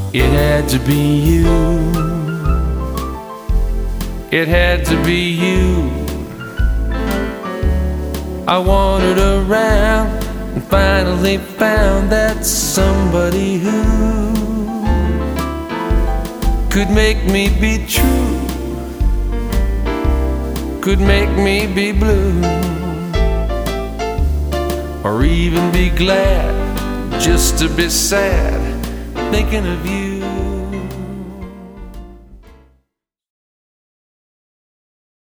It had to be you. It had to be you. I wandered around and finally found that somebody who could make me be true, could make me be blue, or even be glad just to be sad thinking of you.